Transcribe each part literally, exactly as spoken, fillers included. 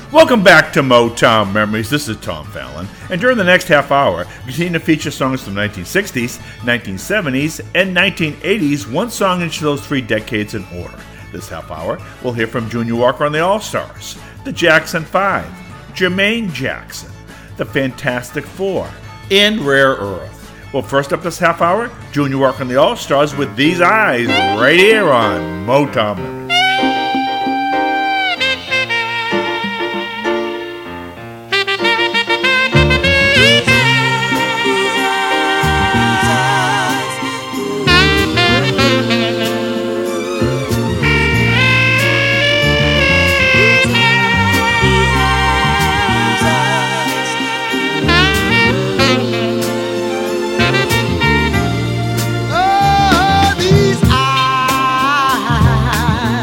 Welcome back to Motown Memories. This is Tom Fallon, and during the next half hour, we continue to feature songs from the nineteen sixties, nineteen seventies, and nineteen eighties, one song each of those three decades in order. This half hour, we'll hear from Junior Walker and the All-Stars, the Jackson Five, Jermaine Jackson, the Fantastic Four, and Rare Earth. Well, first up this half hour, Junior Walker and the All-Stars with These Eyes right here on Motown Memories. Oh, these eyes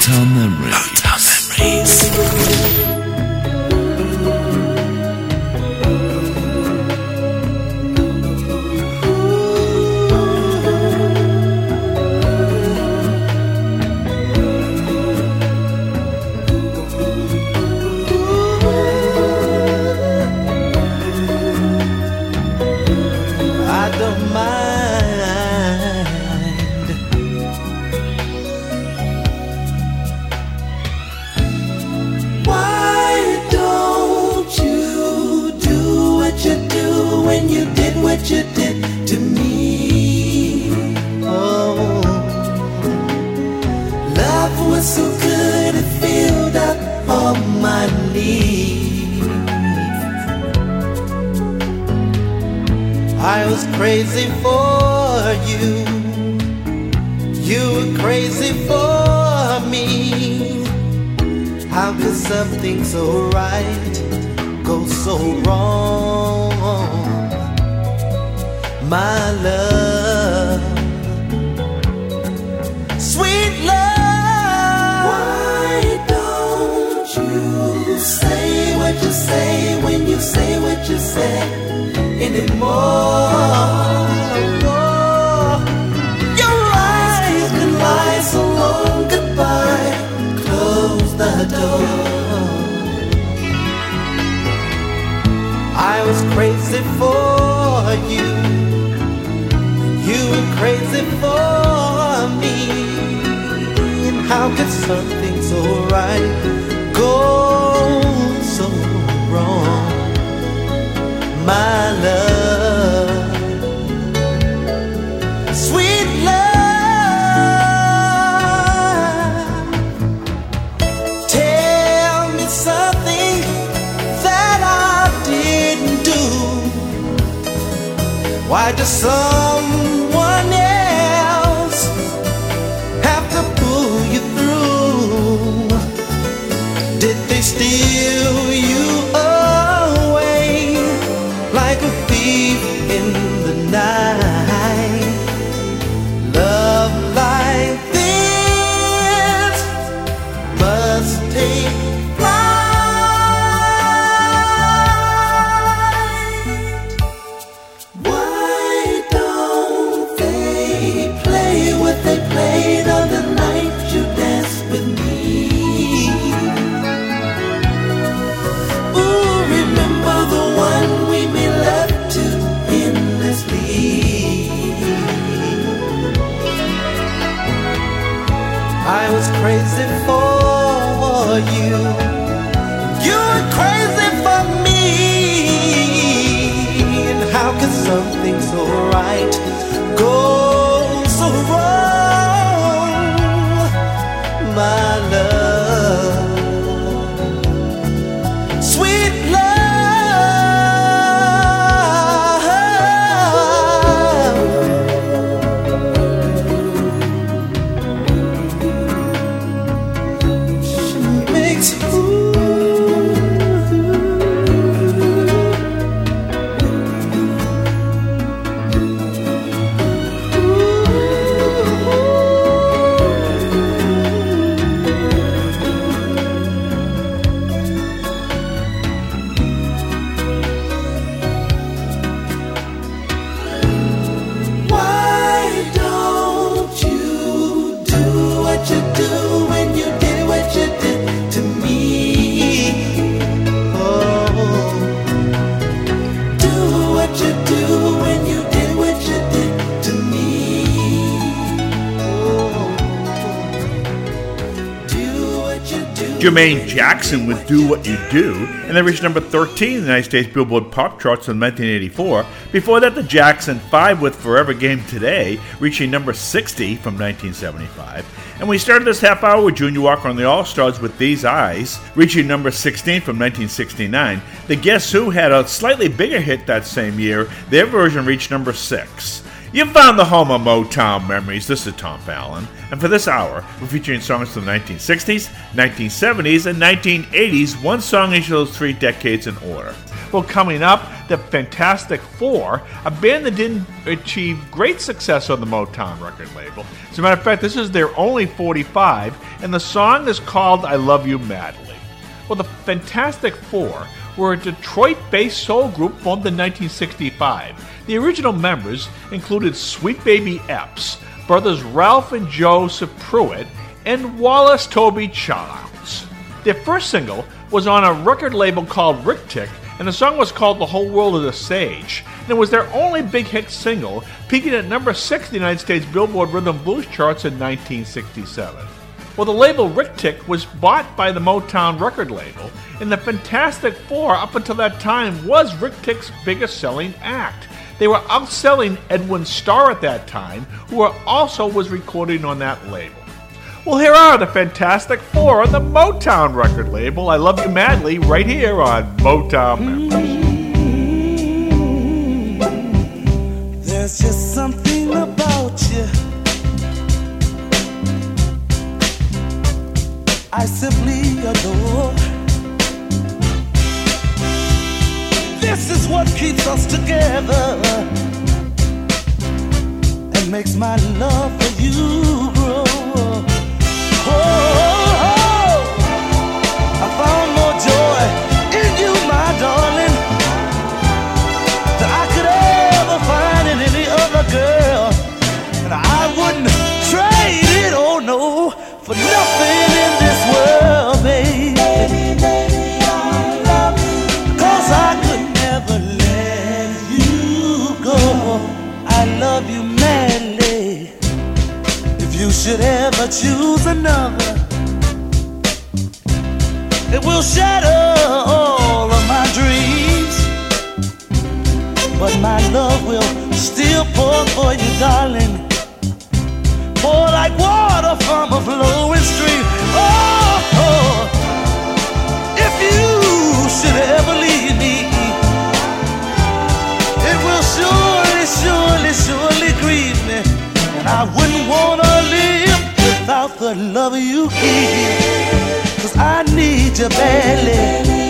Motown Memories. Motown Memories. You did to me. Oh, love was so good it filled up all my needs. I was crazy for you, you were crazy for me. How could something so right go so wrong? My love, sweet love. Why don't you say what you say when you say what you say anymore? Your eyes can lie so long goodbye. Close the door. I was crazy for you. You were crazy for me. And how could something so right go so wrong? My love, sweet love. Tell me something that I didn't do. Why does some steal you away like a thief in the night? Love like this must take flight. Why don't they play what they played on the night you danced with me? I was crazy for you. You were crazy for me. And how could something so right go so wrong? My love, sweet love. Jermaine Jackson with Do What You Do, and they reached number thirteen in the United States Billboard Pop Charts in nineteen eighty-four. Before that, the Jackson five with Forever Game Today, reaching number sixty from nineteen seventy-five. And we started this half hour with Junior Walker and the All-Stars with These Eyes, reaching number sixteen from nineteen sixty-nine. The Guess Who had a slightly bigger hit that same year. Their version reached number six. You found the home of Motown Memories. This is Tom Fallon. And for this hour, we're featuring songs from the nineteen sixties, nineteen seventies, and nineteen eighties, one song each of those three decades in order. Well, coming up, the Fantastic Four, a band that didn't achieve great success on the Motown record label. As a matter of fact, this is their only forty-five, and the song is called I Love You Madly. Well, the Fantastic Four were a Detroit-based soul group formed in nineteen sixty-five. The original members included Sweet Baby Epps, brothers Ralph and Joe Pruitt, and Wallace Toby Childs. Their first single was on a record label called Rick Tick, and the song was called The Whole World Is a Stage. And it was their only big hit single, peaking at number six in the United States Billboard Rhythm Blues charts in nineteen sixty-seven. Well, the label Rick Tick was bought by the Motown record label, and the Fantastic Four, up until that time, was Rick Tick's biggest selling act. They were outselling Edwin Starr at that time, who also was recording on that label. Well, here are the Fantastic Four on the Motown record label. I Love You Madly, right here on Motown Memories. There's just something about you I simply adore. This is what keeps us together and makes my love for you grow. Oh, oh, I found more joy in you, my darling, than I could ever find in any other girl. And I wouldn't trade it, oh no, for nothing in this world, baby. Baby, baby, I love you. Cause I could never let you go. I love you madly. If you should ever choose another, it will shatter all of my dreams. But my love will still pour for you, darling. Pour like water from a flowing stream. Oh, oh, if you should ever leave me, it will surely, surely, surely grieve me. And I wouldn't wanna live without the love you give. Cause I need you badly.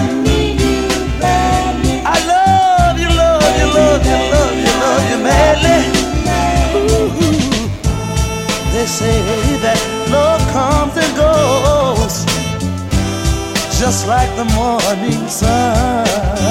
I love you, love you, love you, love you, love you madly. Ooh. They say that love comes and goes, just like the morning sun.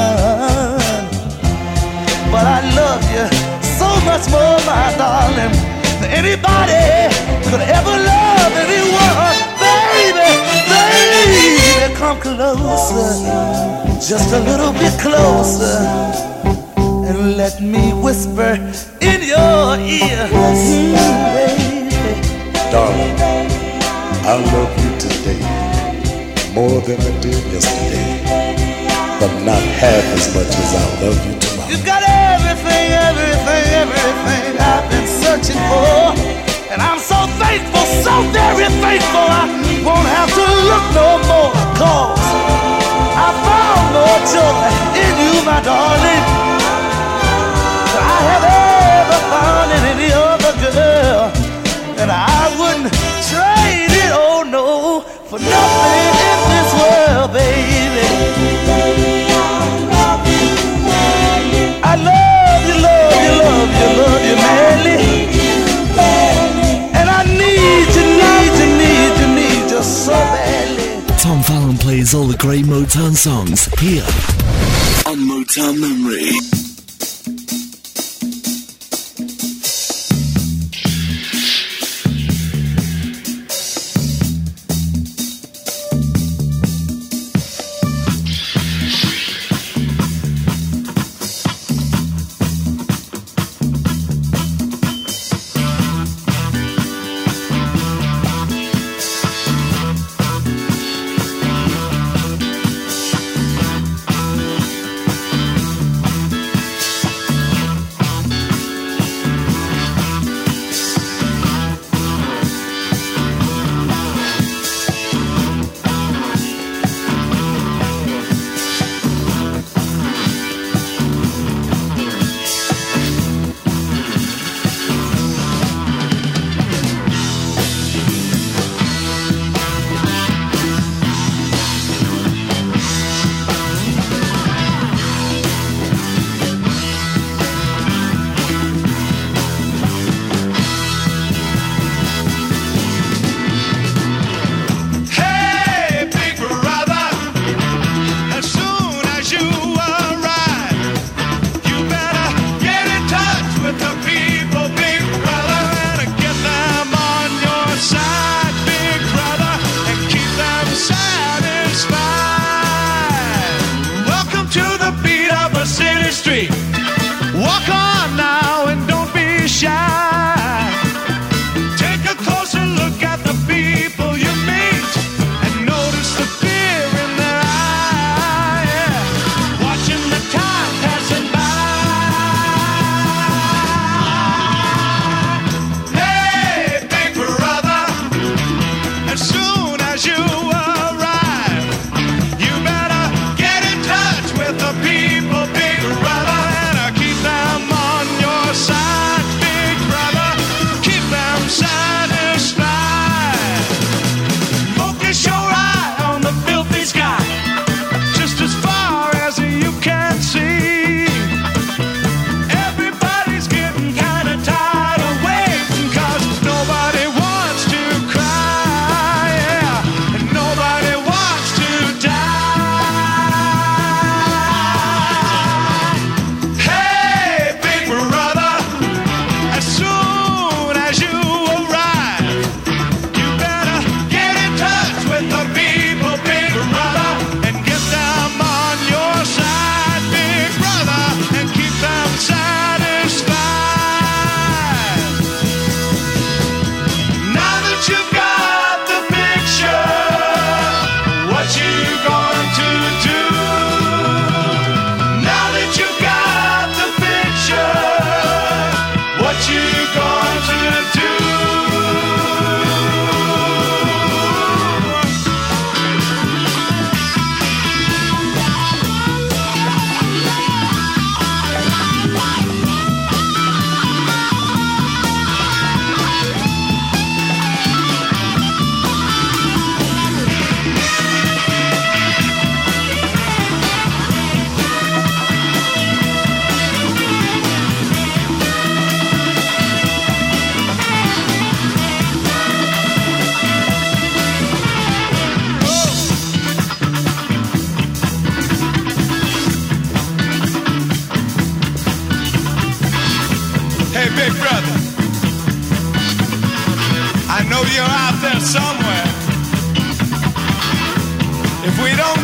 But I love you so much more, my darling, than anybody could ever love anyone. Baby, baby, come closer, just a little bit closer, and let me whisper in your ear. Baby, darling, I love you today more than I did yesterday, but not half as much as I love you tomorrow. You got everything, everything, everything I've been searching for, and I'm so thankful, so very thankful. I won't have to look no more, cause I found more joy in you, my darling, than I have ever found in any other girl. And I wouldn't trade it, oh no, for nothing in this world, baby. I love you, love you, love you, love you madly. And I need you, need you, need you, need you so badly. Tom Fallon plays all the great Motown songs here on Motown Memory.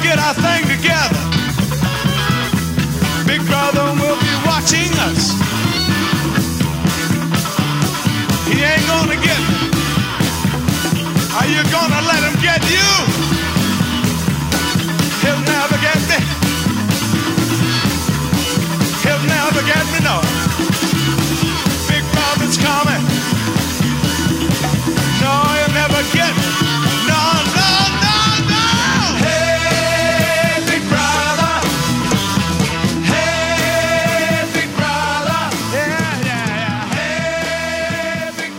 get our thing together. Big brother will be watching us. He ain't gonna get me. Are you gonna let him get you? He'll never get me. He'll never get me, no. Big brother's coming. No, he'll never get me. No, no, no, no. Hey, big brother. Hey, big brother. Yeah, yeah, yeah. Hey, big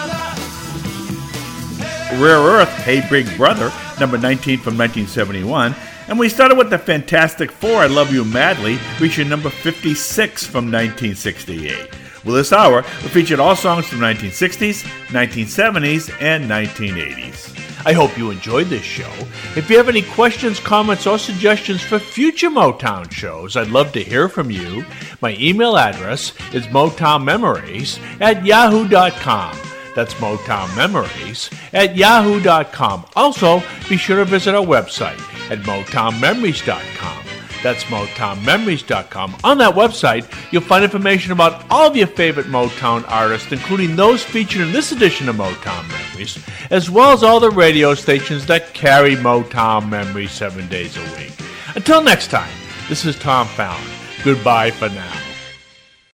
brother. Rare Earth, Hey Big Brother, number nineteen from nineteen seventy-one. And we started with the Fantastic Four, I Love You Madly, reaching number fifty-six from nineteen sixty-eight. Well, this hour, we featured all songs from nineteen sixties, nineteen seventies, and nineteen eighties. I hope you enjoyed this show. If you have any questions, comments, or suggestions for future Motown shows, I'd love to hear from you. My email address is motown memories at yahoo dot com. That's Motown Memories at yahoo dot com. Also, be sure to visit our website at motown memories dot com. That's motown memories dot com. On that website, you'll find information about all of your favorite Motown artists, including those featured in this edition of Motown Memories, as well as all the radio stations that carry Motown Memories seven days a week. Until next time, this is Tom Fallon. Goodbye for now.